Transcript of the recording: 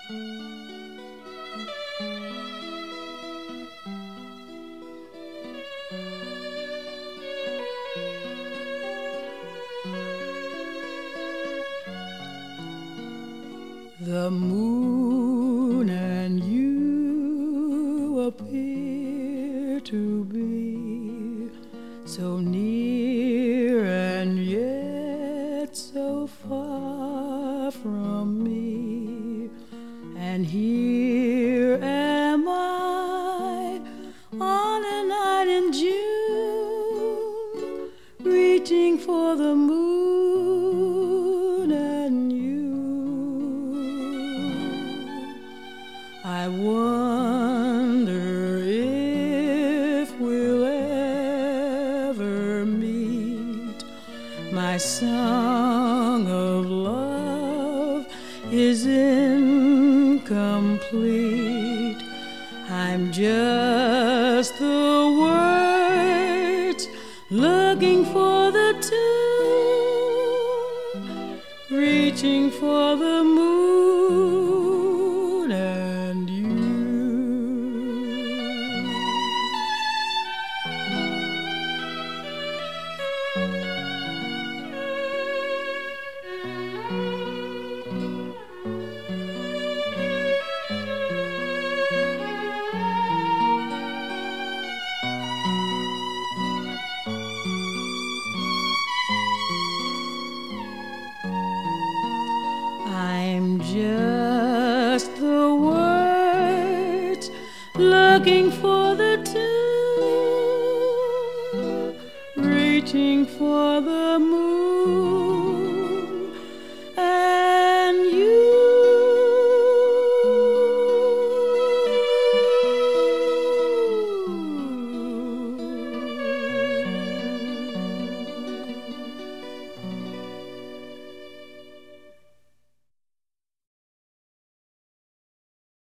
The moon and you appear to be so near and yet so far from me. And here am I on a night in June, reaching for the moon and you. I wonder if we'll ever meet. My song of love is incomplete. I'm just the words looking for the tune, reaching for the moon and you. I'm just the words looking for the tune, reaching for the moon.